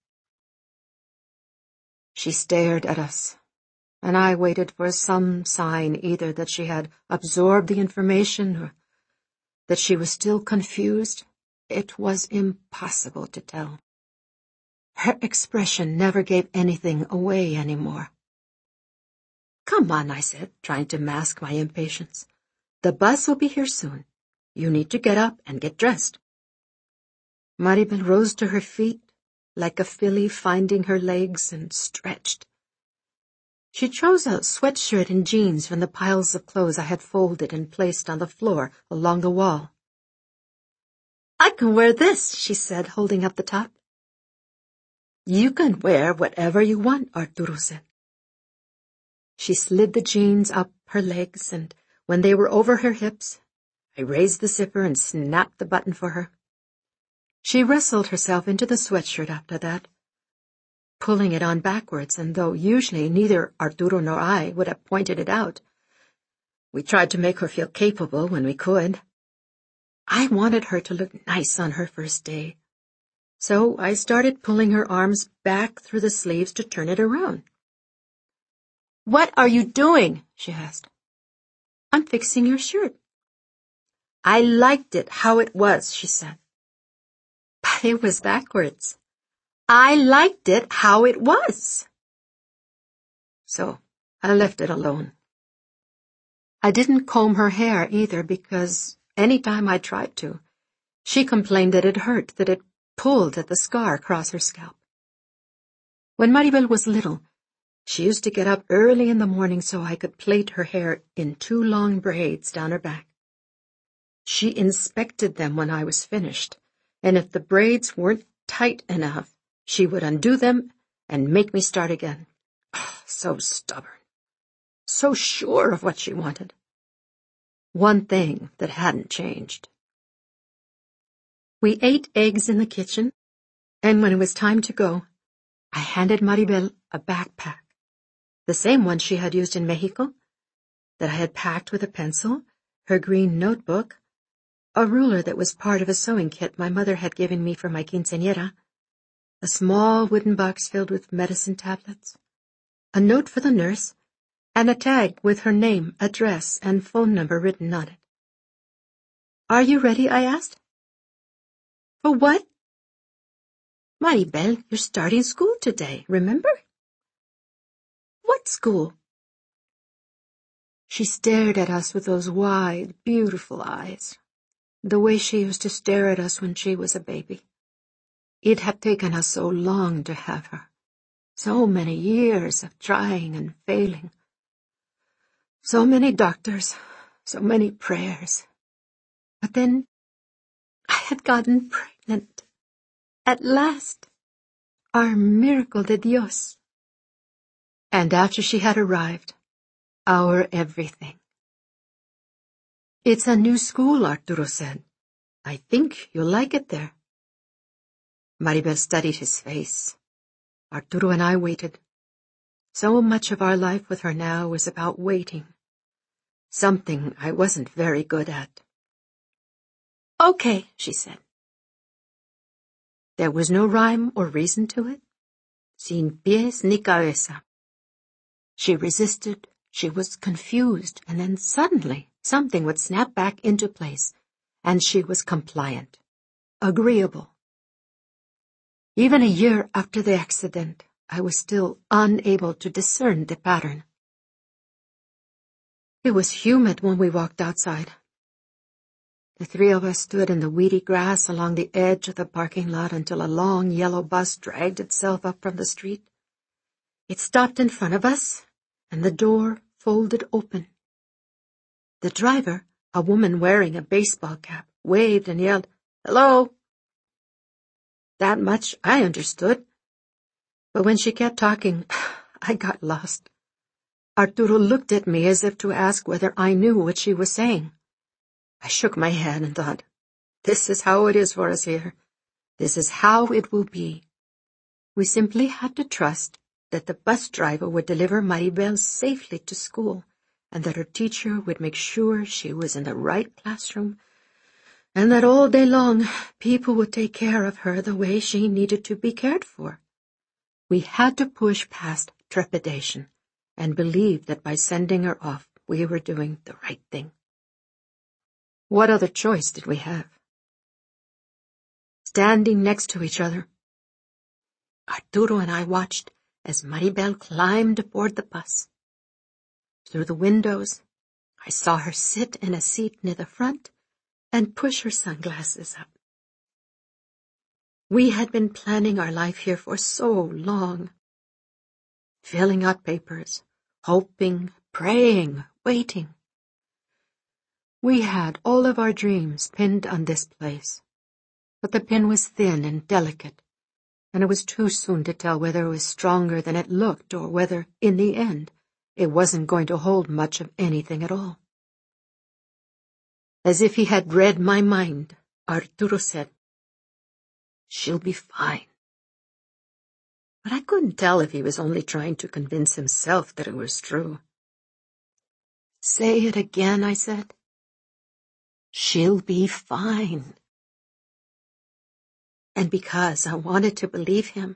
She stared at us, and I waited for some sign either that she had absorbed the information or that she was still confused. It was impossible to tell. Her expression never gave anything away anymore. "Come on," I said, trying to mask my impatience. "The bus will be here soon. You need to get up and get dressed." Maribel rose to her feet, like a filly finding her legs, and stretched. She chose a sweatshirt and jeans from the piles of clothes I had folded and placed on the floor along the wall. "I can wear this," she said, holding up the top. "You can wear whatever you want," Arturo said. She slid the jeans up her legs, and when they were over her hips, I raised the zipper and snapped the button for her. She wrestled herself into the sweatshirt after that, pulling it on backwards, and though usually neither Arturo nor I would have pointed it out, we tried to make her feel capable when we could. I wanted her to look nice on her first day, so I started pulling her arms back through the sleeves to turn it around. "What are you doing?" she asked. "I'm fixing your shirt." "I liked it how it was," she said. "But it was backwards." "I liked it how it was." So I left it alone. I didn't comb her hair either because any time I tried to, she complained that it hurt, that it pulled at the scar across her scalp. When Maribel was little, she used to get up early in the morning so I could plait her hair in two long braids down her back. She inspected them when I was finished, and if the braids weren't tight enough, she would undo them and make me start again. Oh, so stubborn, so sure of what she wanted. One thing that hadn't changed. We ate eggs in the kitchen, and when it was time to go, I handed Maribel a backpack, the same one she had used in Mexico, that I had packed with a pencil, her green notebook, a ruler that was part of a sewing kit my mother had given me for my quinceañera, a small wooden box filled with medicine tablets, a note for the nurse, and a tag with her name, address, and phone number written on it. "Are you ready?" I asked. "For what?" "Maribel, you're starting school today, remember?" "What school?" She stared at us with those wide, beautiful eyes, the way she used to stare at us when she was a baby. It had taken us so long to have her, so many years of trying and failing, so many doctors, so many prayers. But then I had gotten pregnant. At last, our miracle de Dios. And after she had arrived, our everything. "It's a new school," Arturo said. "I think you'll like it there." Maribel studied his face. Arturo and I waited. So much of our life with her now was about waiting, something I wasn't very good at. "Okay," she said. There was no rhyme or reason to it. Sin pies ni cabeza. She resisted, she was confused, and then suddenly something would snap back into place, and she was compliant, agreeable. Even a year after the accident, I was still unable to discern the pattern. It was humid when we walked outside. The three of us stood in the weedy grass along the edge of the parking lot until a long yellow bus dragged itself up from the street. It stopped in front of us, and the door folded open. The driver, a woman wearing a baseball cap, waved and yelled, "Hello!" That much I understood. But when she kept talking, I got lost. Arturo looked at me as if to ask whether I knew what she was saying. I shook my head and thought, this is how it is for us here. This is how it will be. We simply had to trust that the bus driver would deliver Maribel safely to school, and that her teacher would make sure she was in the right classroom, and that all day long people would take care of her the way she needed to be cared for. We had to push past trepidation and believe that by sending her off, we were doing the right thing. What other choice did we have? Standing next to each other, Arturo and I watched as Maribel climbed aboard the bus. Through the windows, I saw her sit in a seat near the front and push her sunglasses up. We had been planning our life here for so long, filling out papers, hoping, praying, waiting. We had all of our dreams pinned on this place, but the pin was thin and delicate, and it was too soon to tell whether it was stronger than it looked or whether, in the end, it wasn't going to hold much of anything at all. As if he had read my mind, Arturo said, "She'll be fine." But I couldn't tell if he was only trying to convince himself that it was true. "Say it again," I said. "She'll be fine." And because I wanted to believe him,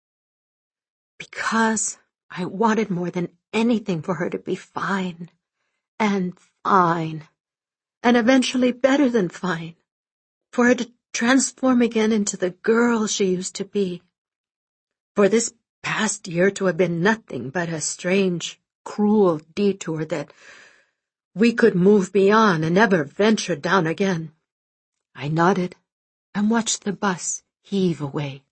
because I wanted more than anything for her to be fine, and fine, and eventually better than fine, for her to transform again into the girl she used to be, for this past year to have been nothing but a strange, cruel detour that we could move beyond and never venture down again. I nodded and watched the bus heave away.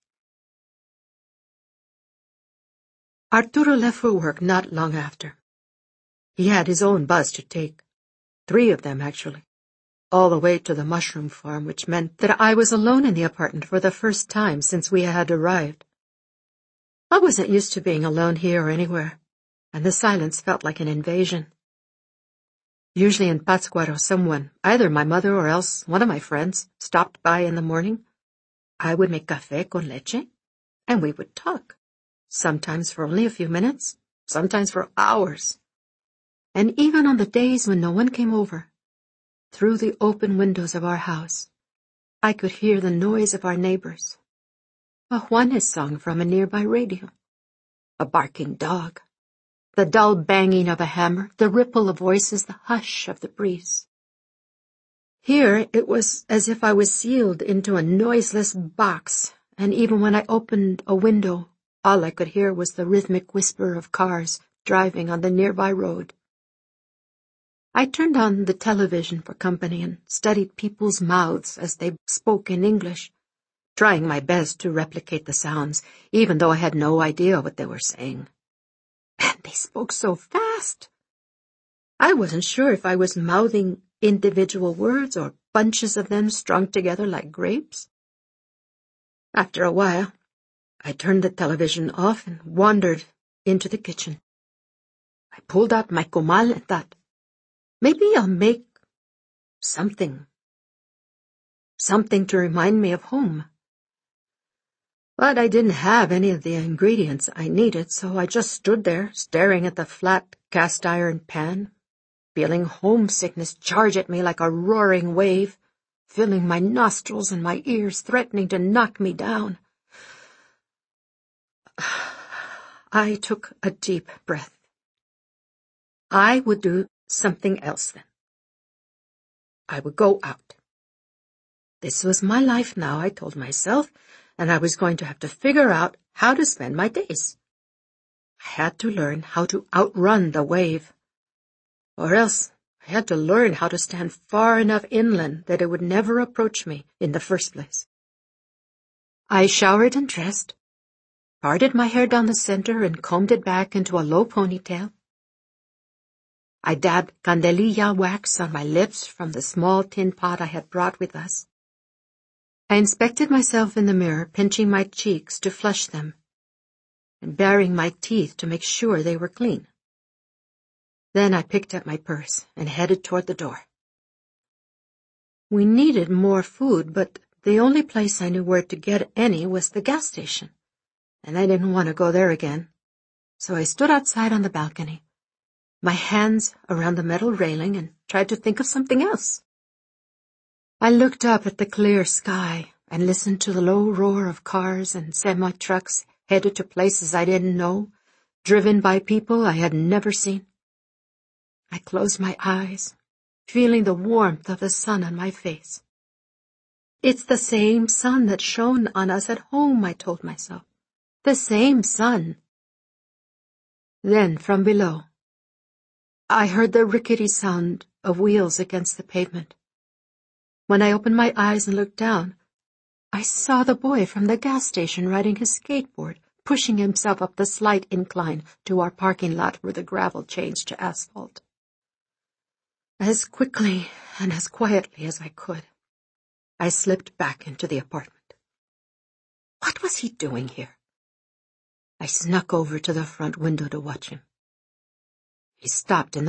Arturo left for work not long after. He had his own bus to take, three of them actually, all the way to the mushroom farm, which meant that I was alone in the apartment for the first time since we had arrived. I wasn't used to being alone here or anywhere, and the silence felt like an invasion. Usually in Pátzcuaro, someone, either my mother or else one of my friends, stopped by in the morning. I would make café con leche, and we would talk, sometimes for only a few minutes, sometimes for hours. And even on the days when no one came over, through the open windows of our house, I could hear the noise of our neighbors, a Juanes song from a nearby radio, a barking dog, the dull banging of a hammer, the ripple of voices, the hush of the breeze. Here it was as if I was sealed into a noiseless box, and even when I opened a window, all I could hear was the rhythmic whisper of cars driving on the nearby road. I turned on the television for company and studied people's mouths as they spoke in English, trying my best to replicate the sounds, even though I had no idea what they were saying. And they spoke so fast. I wasn't sure if I was mouthing individual words or bunches of them strung together like grapes. After a while, I turned the television off and wandered into the kitchen. I pulled out my comal and thought, maybe I'll make something, something to remind me of home. But I didn't have any of the ingredients I needed, so I just stood there, staring at the flat cast-iron pan, feeling homesickness charge at me like a roaring wave, filling my nostrils and my ears, threatening to knock me down. I took a deep breath. I would do something else then. I would go out. This was my life now, I told myself, and I was going to have to figure out how to spend my days. I had to learn how to outrun the wave, or else I had to learn how to stand far enough inland that it would never approach me in the first place. I showered and dressed, parted my hair down the center and combed it back into a low ponytail. I dabbed candelilla wax on my lips from the small tin pot I had brought with us. I inspected myself in the mirror, pinching my cheeks to flush them, and baring my teeth to make sure they were clean. Then I picked up my purse and headed toward the door. We needed more food, but the only place I knew where to get any was the gas station, and I didn't want to go there again. So I stood outside on the balcony, my hands around the metal railing, and tried to think of something else. I looked up at the clear sky and listened to the low roar of cars and semi-trucks headed to places I didn't know, driven by people I had never seen. I closed my eyes, feeling the warmth of the sun on my face. It's the same sun that shone on us at home, I told myself. The same sun. Then, from below, I heard the rickety sound of wheels against the pavement. When I opened my eyes and looked down, I saw the boy from the gas station riding his skateboard, pushing himself up the slight incline to our parking lot where the gravel changed to asphalt. As quickly and as quietly as I could, I slipped back into the apartment. What was he doing here? I snuck over to the front window to watch him. He stopped in the